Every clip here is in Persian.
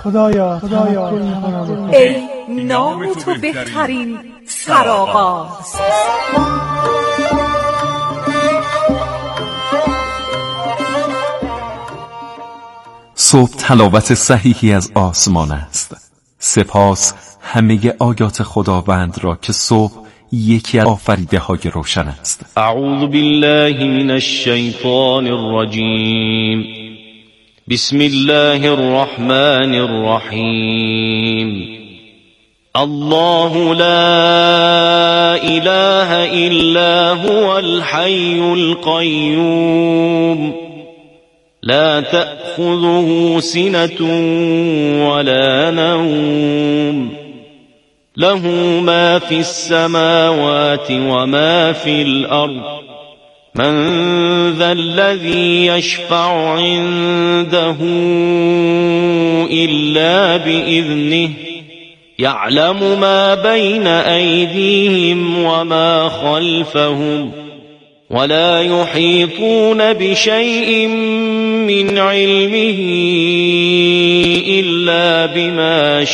خدایا ای نام تو بهترین سرآغاز. صبح تلاوت صحیحی از آسمان است. سپاس همه آیات خداوند را که صبح یکی از آفریده های روشن است. اعوذ بالله من الشیطان الرجیم. بسم الله الرحمن الرحیم. الله لا اله الا هو الحي القيوم لا تأخذه سنة ولا نوم له ما في السماوات وما في الأرض من ذا الذي يشفع عنده إلا بإذنه يعلم ما بين أيديهم وما خلفهم ولا يحيطون بشيء من علمه إلا بما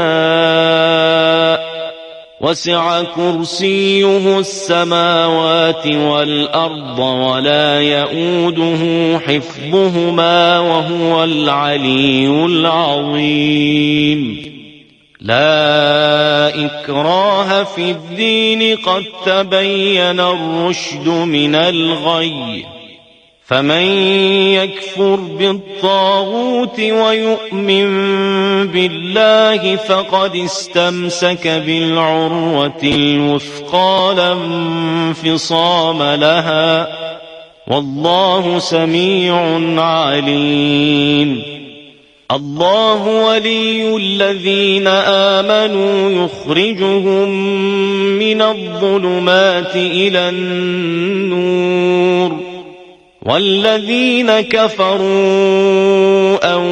شاء وسع كرسيه السماوات والأرض ولا يؤوده حفظهما وهو العلي العظيم. لا إكراه في الدين قد تبين الرشد من الغي فمن يكفر بالطاغوت ويؤمن بالله فقد استمسك بالعروة الوثقى لا انفصام لها والله سميع عليم. الله ولي الذين آمنوا يخرجهم من الظلمات إلى النور والذين كفروا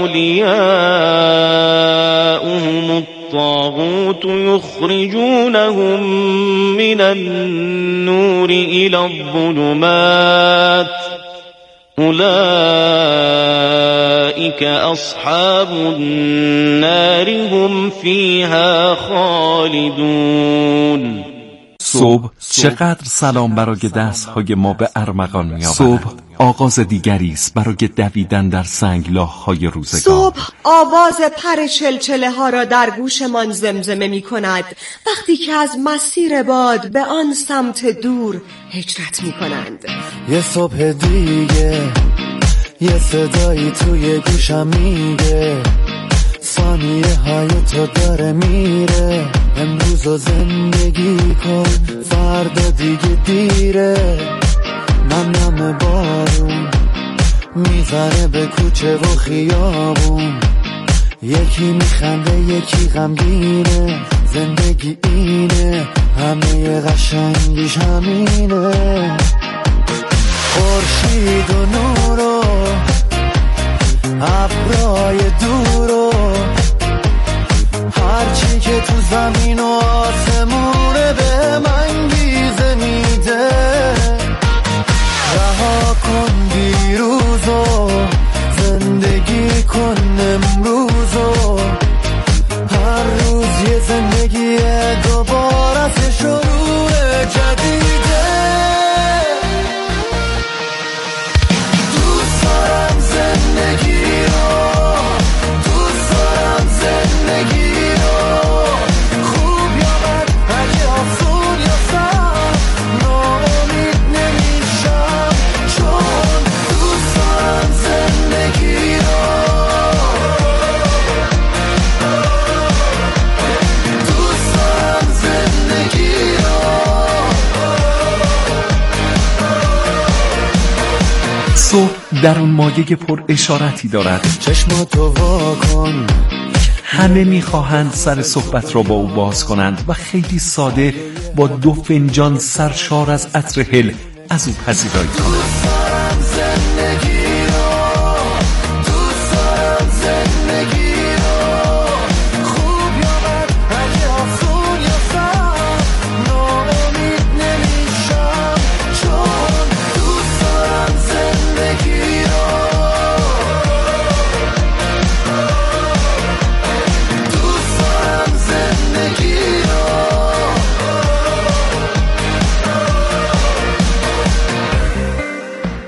أولياؤهم الطاغوت يخرجونهم من النور إلى الظلمات أولئك أصحاب النار هم فيها خالدون. صبح چقدر سلام برای دستهای ما به ارمغان می‌آورد. صبح آغاز دیگری است برای دویدن در سنگلاخ‌های روزگار. صبح آواز پر چلچله ها را در گوشمان زمزمه می کند وقتی که از مسیر باد به آن سمت دور هجرت می کنند. یه صبح دیگه یه صدایی توی گوشم میگه ثانیه های تو داره میره امروز و زندگی کن فردا دیگه دیره نم بارون میزنه به کوچه و خیابون یکی میخنده یکی غمگینه زندگی اینه همه قشنگیش همینه خورشید و نور و ابرای دور و هرچی که تو زمین و آسمونه به من گیزه میده رها کن دیروز و زندگی کن امروز و هر روز یه زندگی دوباره شروع جدیده دوست دارم زندگی رو دوست دارم زندگی رو خوب یا بد اگه آسون یا سخت ناامید نمیشم چون دوست دارم زندگی رو دوست دارم زندگی رو. صبح در اون مایه پر اشارتی دارد. چشماتو وا کن همه میخواهند سر صحبت را با او باز کنند و خیلی ساده با 2 فنجان سرشار از عطر هل از او پذیرایی کنند.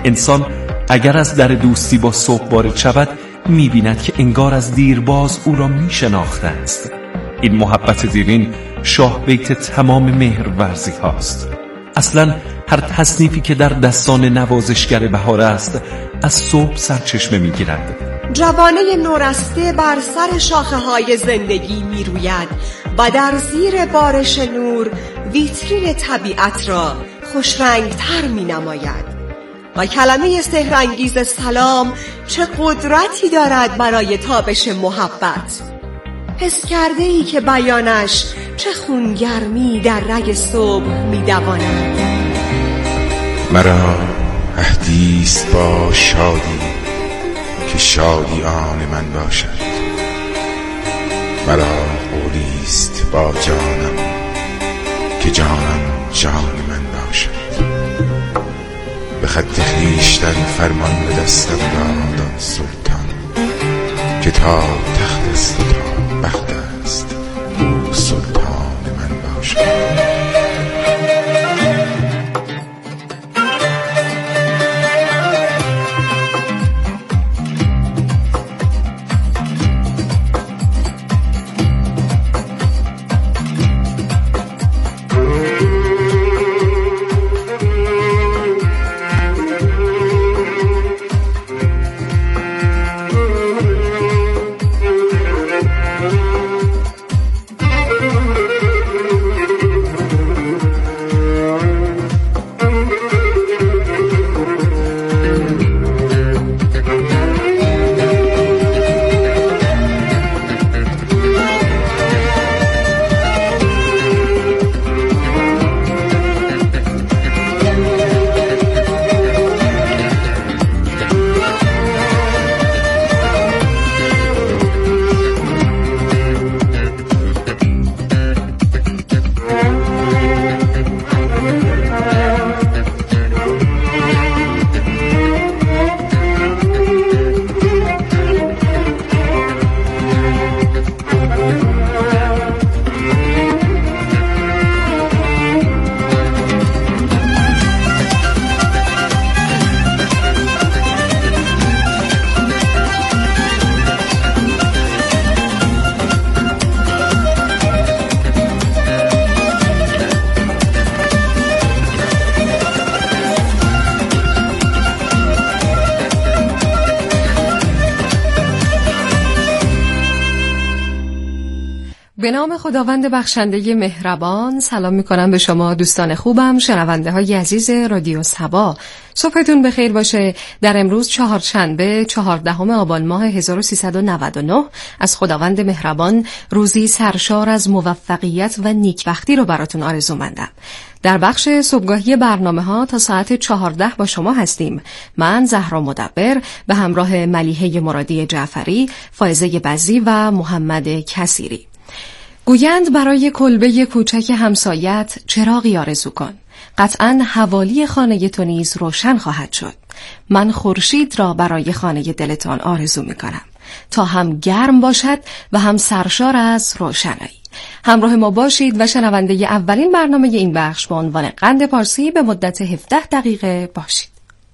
انسان اگر از در دوستی با صبح وارد شود می‌بیند که انگار از دیرباز او را می‌شناخته است. این محبت دیرین شاه بیت تمام مهرورزی هاست. اصلا هر تصنیفی که در دستان نوازشگر بهار است از صبح سرچشمه می‌گیرد. جوانه نورسته بر سر شاخه‌های زندگی می‌روید و در زیر بارش نور ویترین طبیعت را خوشرنگتر می‌نماید. و کلمه سحرانگیز سلام چه قدرتی دارد برای تابش محبت. حس کرده ای که بیانش چه خونگرمی در رگ صبح می‌دواند. مرا عهدیست با شادی که شادی آن من باشد، مرا قولیست با جانم که جانم جان من باشد. به خط خویشتن فرمان به دستم داد آن سلطان که تا تخت است و تا بخت است او سلطان من باشد. به نام خداوند بخشنده مهربان. سلام میکنم به شما دوستان خوبم، شنونده های عزیز رادیو صبا. صبحتون بخیر باشه. در امروز چهارشنبه 14 آبان ماه 1399 از خداوند مهربان روزی سرشار از موفقیت و نیکبختی رو براتون آرزومندم. در بخش صبحگاهی برنامه ها تا ساعت 14 با شما هستیم. من زهرا مدبر به همراه ملیحه مرادی جعفری، فائزه بزی و محمد کثیری. گویند برای کلبه کوچک همسایت چراغی آرزو کن، قطعاً حوالی خانه تو نیز روشن خواهد شد. من خورشید را برای خانه دلتان آرزو می کنم تا هم گرم باشد و هم سرشار از روشنایی. همراه ما باشید و شنونده اولین برنامه این بخش با عنوان قند پارسی به مدت 17 دقیقه باشید.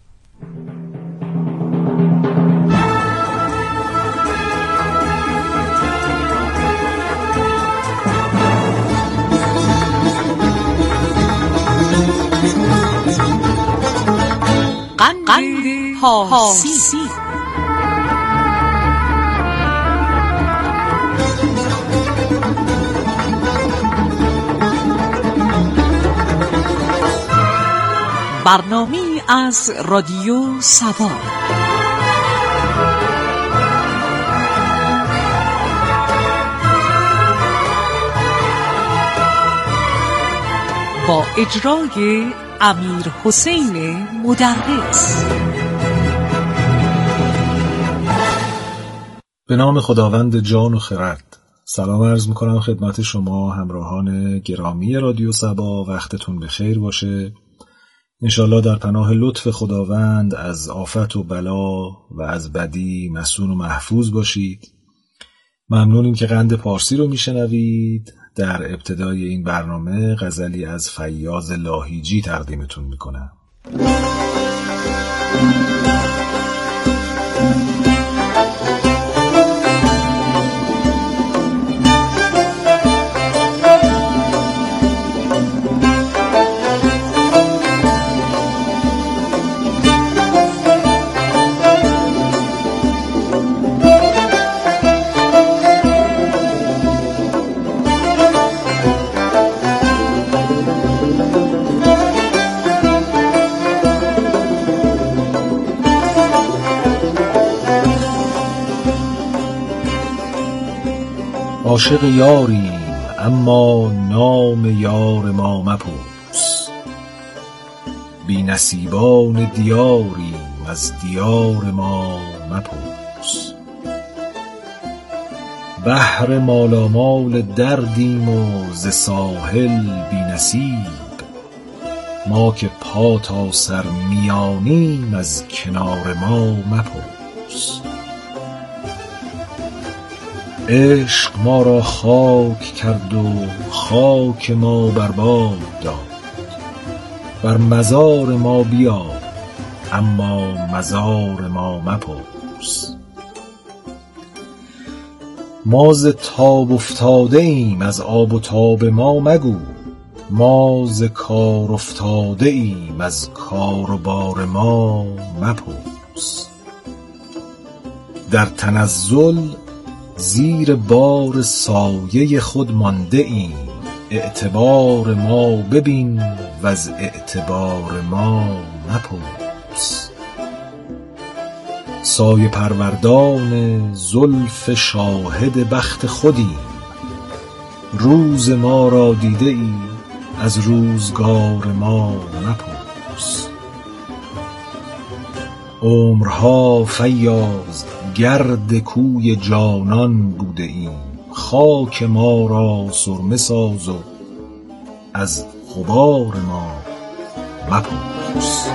قند پارسی. برنامه‌ای از رادیو صبا. با اجرای امیر حسین مدرس. به نام خداوند جان و خرد. سلام عرض میکنم خدمت شما همراهان گرامی رادیو صبا. وقتتون بخیر باشه. انشالله در پناه لطف خداوند از آفت و بلا و از بدی مصون و محفوظ باشید. ممنونیم که قند پارسی رو میشنوید. در ابتدای این برنامه غزلی از فیاض لاهیجی تقدیمتون میکنم. عاشق یاریم اما نام یار ما مپرس، بی نصیبان دیاریم از دیار ما مپرس. بحر مالامال دردیم و ز ساحل بی نصیب، ما که پا تا سر میانیم از کنار ما مپرس. عشق ما را خاک کرد و خاک ما برباد داد، بر مزار ما بیا اما مزار ما مپرس. ما ز تاب افتاده ایم از آب و تاب ما مگو، ما ز کار افتاده ایم از کار و بار ما مپرس. در تنزل زیر بار سایه خود مانده ایم، اعتبار ما ببین و از اعتبار ما مپرس. سایه پروردان زلف شاهد بخت خودیم، روز ما را دیده ای از روزگار ما مپرس. عمرها فیاض گرد کوی جانان بوده ایم، خاک ما را سرمه ساز و از غبار ما مپرس.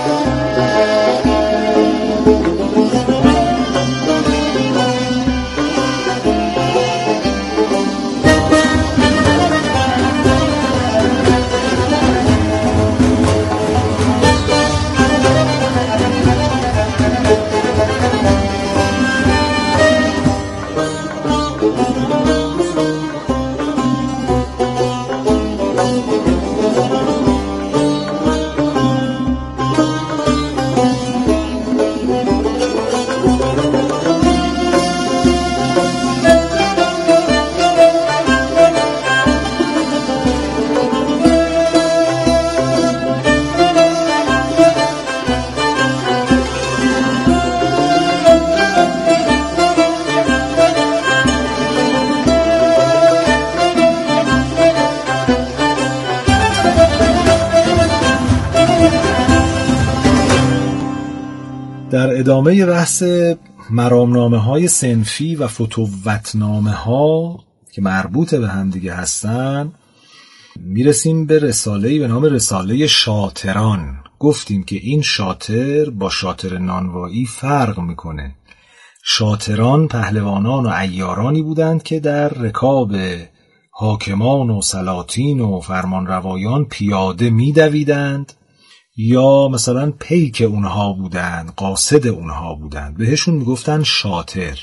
در ادامه بحث مرامنامه‌های صنفی و فتوت‌نامه‌ها که مربوط به هم دیگه هستن، میرسیم به رساله‌ای به نام رساله شاطران. گفتیم که این شاطر با شاطر نانوایی فرق میکنه. شاطران پهلوانان و عیارانی بودند که در رکاب حاکمان و سلاطین و فرمانروایان پیاده میدویدند یا مثلا پیک اونها بودند، قاصد اونها بودند، بهشون میگفتن شاطر.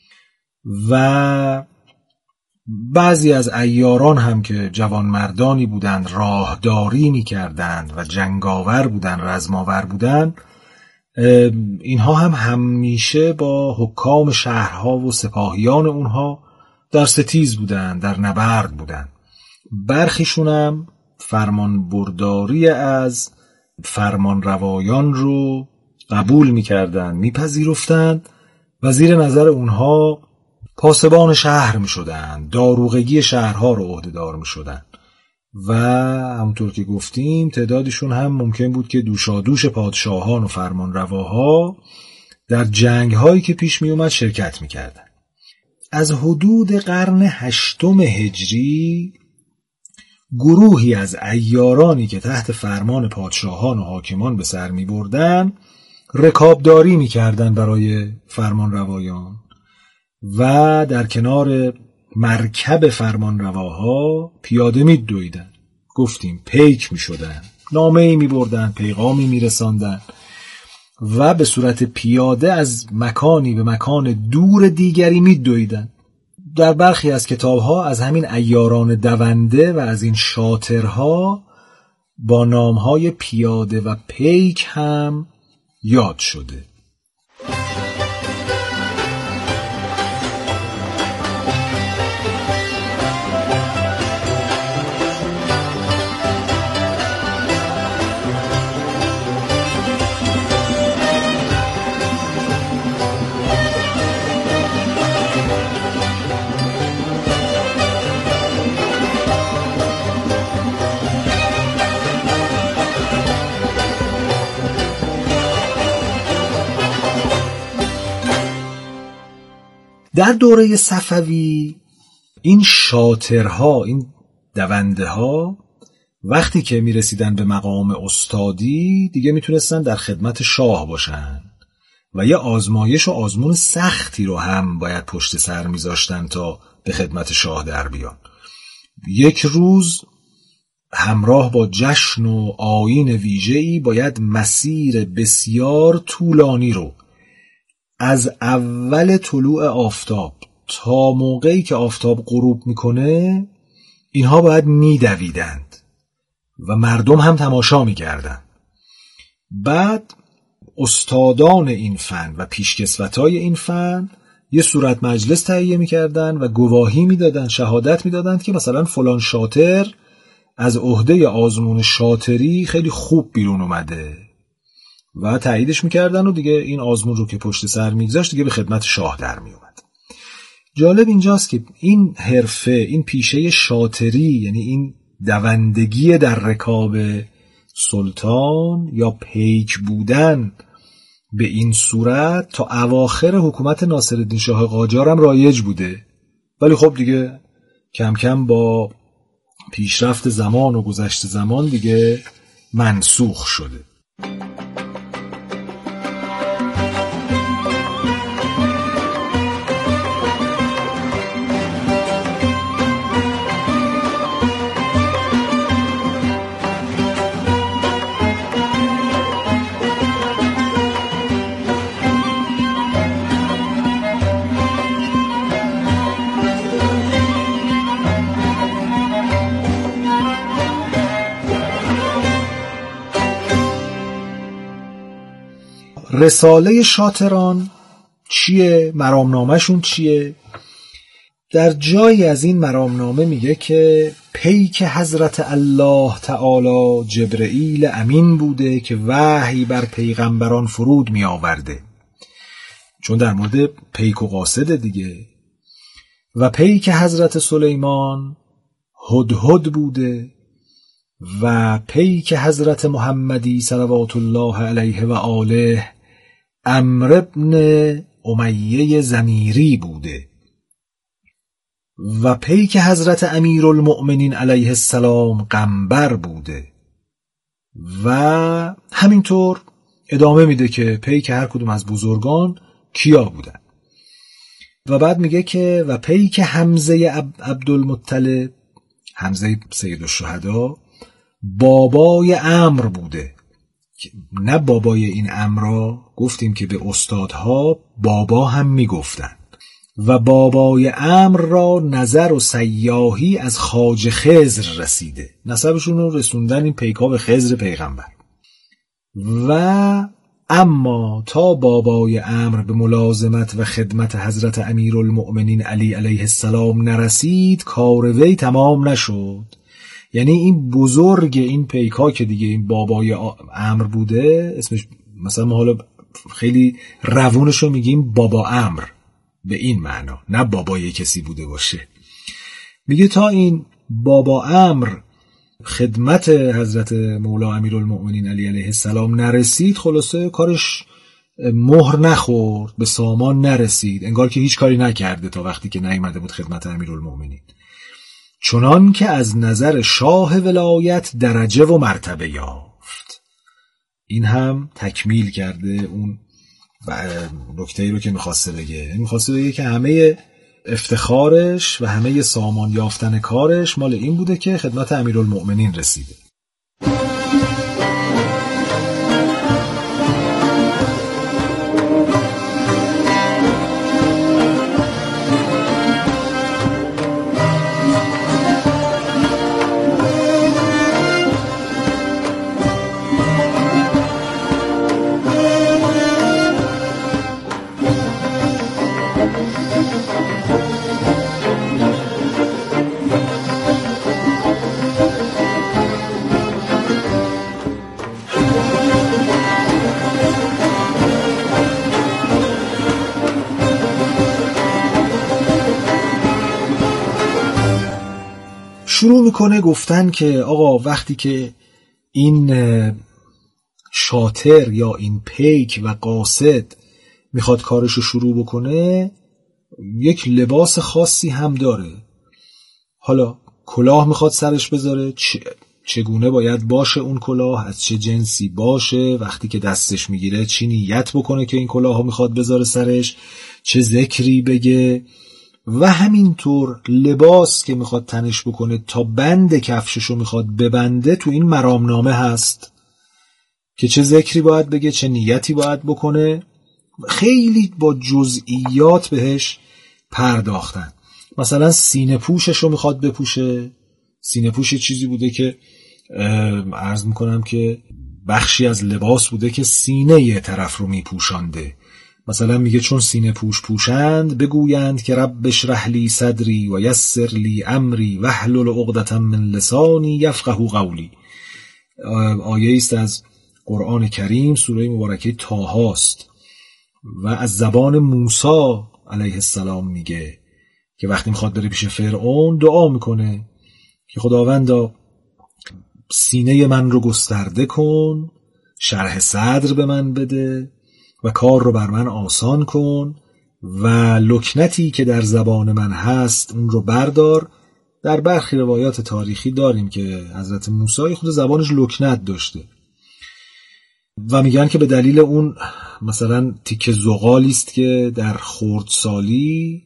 و بعضی از عیاران هم که جوانمردانی بودند، راهداری میکردند و جنگاور بودند، رزماور بودند، اینها هم همیشه با حکام شهرها و سپاهیان اونها در ستیز بودند، در نبرد بودند. برخیشون هم فرمان برداری از فرمان روایان رو قبول میکردن، میپذیرفتند و زیر نظر اونها پاسبان شهر میشدن، داروغگی شهرها رو عهدهدار میشدن و همونطور که گفتیم تعدادشون هم ممکن بود که دوشادوش پادشاهان و فرمان رواها در جنگ هایی که پیش می اومد شرکت میکردن. از حدود قرن 8 هجری گروهی از عیارانی که تحت فرمان پادشاهان و حاکمان به سر می بردن رکابداری می کردن برای فرمان روایان و در کنار مرکب فرمان رواها پیاده می دویدن. گفتیم پیک می شدن، نامه‌ای می بردن، پیغامی می رساندن و به صورت پیاده از مکانی به مکان دور دیگری می‌دویدند. در برخی از کتاب‌ها از همین عیاران دونده و از این شاطرها با نام‌های پیاده و پیک هم یاد شده. در دوره صفوی این شاطرها، این دونده ها وقتی که می رسیدن به مقام استادی دیگه می تونستن در خدمت شاه باشن و یه آزمایش و آزمون سختی رو هم باید پشت سر می زاشتن تا به خدمت شاه در بیان. یک روز همراه با جشن و آیین ویژه‌ای باید مسیر بسیار طولانی رو از اول طلوع آفتاب تا موقعی که آفتاب غروب میکنه اینها باید میدویدند و مردم هم تماشا میکردند. بعد استادان این فن و پیشکسوتای این فن یه صورت مجلس تهیه میکردند و گواهی میدادند، شهادت میدادند که مثلا فلان شاطر از عهده آزمون شاطری خیلی خوب بیرون اومده و تاییدش میکردن و دیگه این آزمون رو که پشت سر میگذاشت دیگه به خدمت شاه در میومد. جالب اینجاست که این حرفه، این پیشه شاطری، یعنی این دوندگی در رکاب سلطان یا پیک بودن به این صورت تا اواخر حکومت ناصرالدین شاه قاجار هم رایج بوده، ولی خب دیگه کم کم با پیشرفت زمان و گذشت زمان دیگه منسوخ شده. رساله شاطران چیه؟ مرامنامه‌شون چیه؟ در جایی از این مرامنامه میگه که پیک حضرت الله تعالی جبرئیل امین بوده که وحی بر پیغمبران فرود می آورده، چون در مورد پیک و قاصد دیگه. و پیک حضرت سلیمان هدهد بوده و پیک حضرت محمدی صلوات الله علیه و آله عمرو بن امیه ضمیری بوده و پیک حضرت امیرالمؤمنین علیه السلام قنبر بوده و همینطور ادامه میده که پیک هر کدوم از بزرگان کیا بودن. و بعد میگه که و پیک حمزه عبدالمطلب، حمزه سید الشهدا، بابای عمرو بوده. نه بابای این عمرا، گفتیم که به استادها بابا هم میگفتن. و بابای عمرو را نظر و سیاحی از خواجه خضر رسیده، نسبشون رو رسوندن این پیکا به خضر پیغمبر. و اما تا بابای عمرو به ملازمت و خدمت حضرت امیرالمؤمنین علی علیه السلام نرسید، کار وی تمام نشد. یعنی این بزرگ این پیکا که دیگه این بابای عمرو بوده، اسمش مثلا ما حالا خیلی روونشو میگیم بابا عمرو به این معنا، نه بابای کسی بوده باشه. میگه تا این بابا عمرو خدمت حضرت مولا امیرالمؤمنین علی علیه السلام نرسید، خلاصه کارش مهر نخورد، به سامان نرسید، انگار که هیچ کاری نکرده تا وقتی که نیامده بود خدمت امیرالمؤمنین، چنان که از نظر شاه ولایت درجه و مرتبه یافت. این هم تکمیل کرده اون نکته‌ای رو که می‌خواسته بگه که همه افتخارش و همه سامان یافتن کارش مال این بوده که خدمت امیرالمؤمنین رسیده. شروع میکنه گفتن که آقا وقتی که این شاطر یا این پیک و قاصد میخواد کارشو شروع بکنه یک لباس خاصی هم داره. حالا کلاه میخواد سرش بذاره، چگونه باید باشه اون کلاه، از چه جنسی باشه، وقتی که دستش میگیره چی نیت بکنه که این کلاه ها میخواد بذاره سرش، چه ذکری بگه و همینطور لباس که میخواد تنش بکنه تا بند کفششو میخواد ببنده تو این مرامنامه هست که چه ذکری باید بگه، چه نیتی باید بکنه. خیلی با جزئیات بهش پرداختن. مثلا سینه پوششو میخواد بپوشه. سینه پوش چیزی بوده که عرض میکنم که بخشی از لباس بوده که سینه یه طرف رو میپوشانده. مثلا میگه چون سینه پوش پوشند بگویند که رب اشرح لی صدری و یسر لی امری واحلل عقدة من لسانی یفقهوا قولی. آیه است از قرآن کریم، سوره مبارکه طه است و از زبان موسی علیه السلام میگه که وقتی میخواد بره پیش فرعون دعا میکنه که خداوندا سینه من رو گسترده کن، شرح صدر به من بده و کار رو بر من آسان کن و لکنتی که در زبان من هست اون رو بردار. در برخی روایات تاریخی داریم که حضرت موسی خود زبانش لکنت داشته و میگن که به دلیل اون مثلا تیکه زغالی است که در خردسالی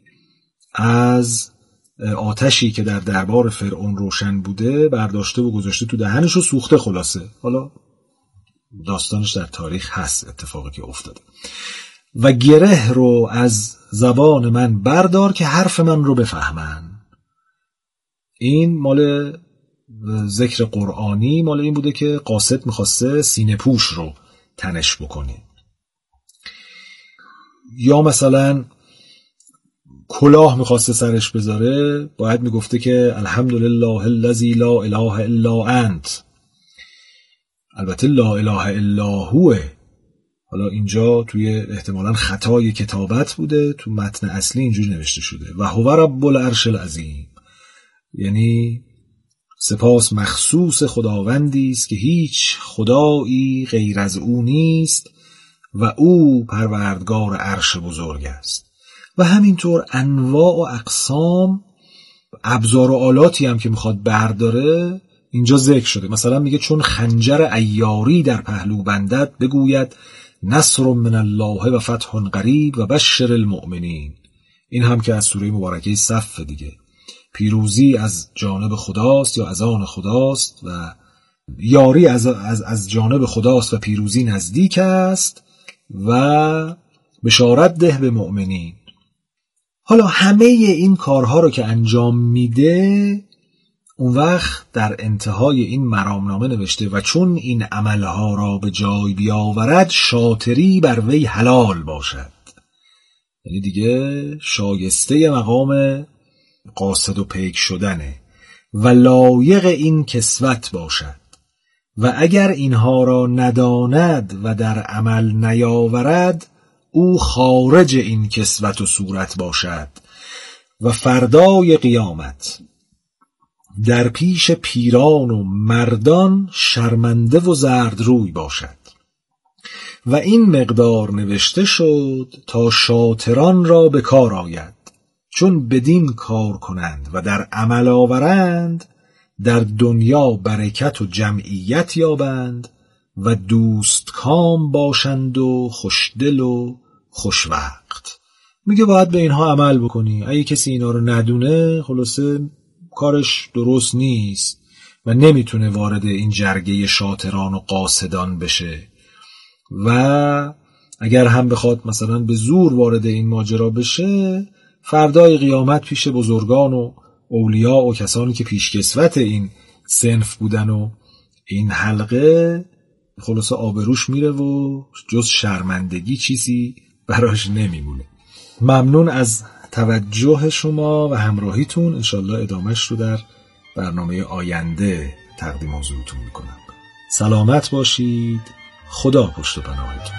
از آتشی که در دربار فرعون روشن بوده برداشته و گذاشته تو دهنش و سوخته. خلاصه حالا داستانش در تاریخ هست، اتفاقی که افتاده. و گره رو از زبان من بردار که حرف من رو بفهمن. این مال ذکر قرآنی، مال این بوده که قاصد میخواسته سینه پوش رو تنش بکنه. یا مثلا کلاه میخواسته سرش بذاره، باید میگفته که الحمدلله الذی لا اله الا انت. البته لا اله الا هو. حالا اینجا توی احتمالاً خطای کتابت بوده، تو متن اصلی اینجوری نوشته شده و هو رب العرش العظیم، یعنی سپاس مخصوص خداوندی است که هیچ خدایی غیر از او نیست و او پروردگار عرش بزرگ است. و همینطور انواع و اقسام ابزار و آلاتی هم که میخواد برداره اینجا ذکر شده. مثلا میگه چون خنجر عیاری در پهلو بندد بگوید نصر من الله و فتح قریب و بشر المؤمنین. این هم که از سوره مبارکه صف دیگه، پیروزی از جانب خداست یا از آن خداست و یاری از جانب خداست و پیروزی نزدیک است و بشارت ده به مؤمنین. حالا همه این کارها رو که انجام میده اون وقت در انتهای این مرامنامه نوشته و چون این عملها را به جای بیاورد شاطری بر وی حلال باشد. یعنی دیگه شایسته مقام قاصد و پیک شدنه و لایق این کسوت باشد و اگر اینها را نداند و در عمل نیاورد او خارج این کسوت و صورت باشد و فردای قیامت در پیش پیران و مردان شرمنده و زردروی باشد. و این مقدار نوشته شد تا شاطران را به کار آید، چون بدین کار کنند و در عمل آورند در دنیا برکت و جمعیت یابند و دوست کام باشند و خوشدل و خوشوقت. میگه باید به اینها عمل بکنی. اگه کسی اینا رو ندونه خلاصه کارش درست نیست و نمیتونه وارد این جرگه شاطران و قاصدان بشه و اگر هم بخواد مثلا به زور وارد این ماجرا بشه فردای قیامت پیش بزرگان و اولیا و کسانی که پیشکسوت این صنف بودن و این حلقه خلاصه آبروش میره و جز شرمندگی چیزی براش نمیمونه. ممنون از توجه شما و همراهیتون. انشالله ادامهش رو در برنامه آینده تقدیم حضورتون میکنم. سلامت باشید. خدا پشت و پناهتون.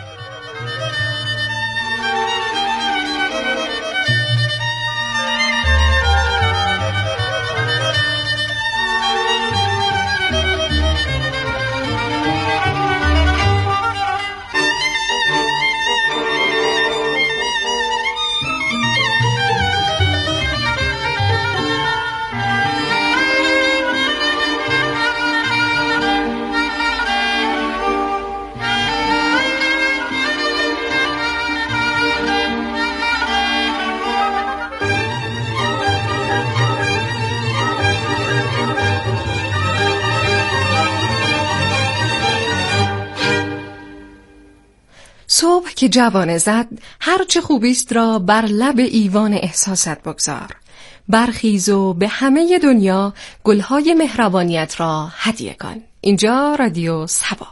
که جوانه زد هرچه خوبیست را بر لب ایوان احساست بگذار. برخیز و به همه دنیا گلهای مهربانیت را هدیه کن. اینجا رادیو سبا.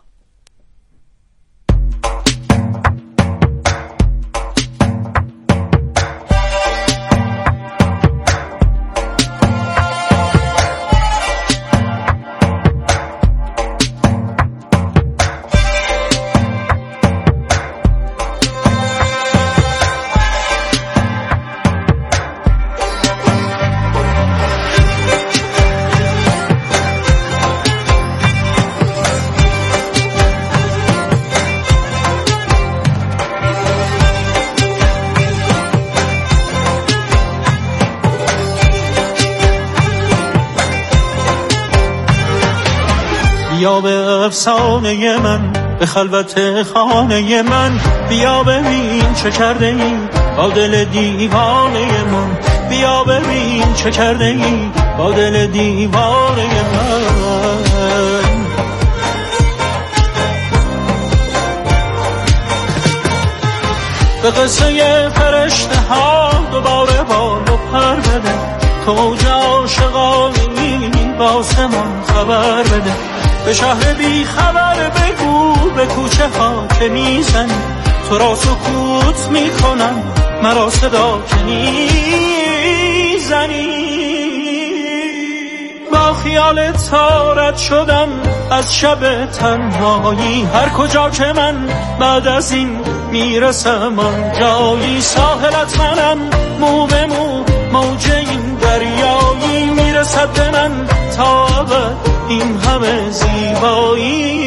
بیا به افسانه من، به خلوت خانه من، بیا ببین چه کرده ای با دل دیوانه من، بیا ببین چه کرده ای با دل دیوانه من. به قصه فرشته ها دوباره بال و پر بده، تو اوج عاشقانی با آسمان خبر بده، به شهر بی خبر بگو به کوچه ها که میزنی، تو را سکوت میکنم مرا صدا که میزنی. با خیال تارت شدم از شب تنهایی، هر کجا که من بعد از این میرسم آن جایی، ساحلت منم مو به مو موج این دریایی، میرسد به من تا ابد این همه زیبایی.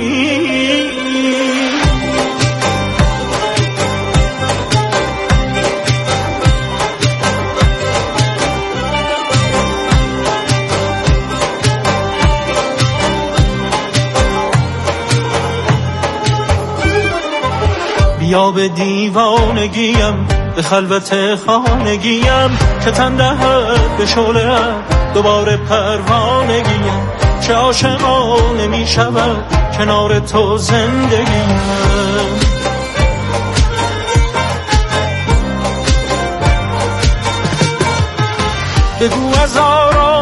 بیا به دیوانگیم، به خلوت خانگیم، که تن دهد به شعله دوباره پروانگیم، چه عاشقانه می شود کنار تو زندگیم. بگو از آرام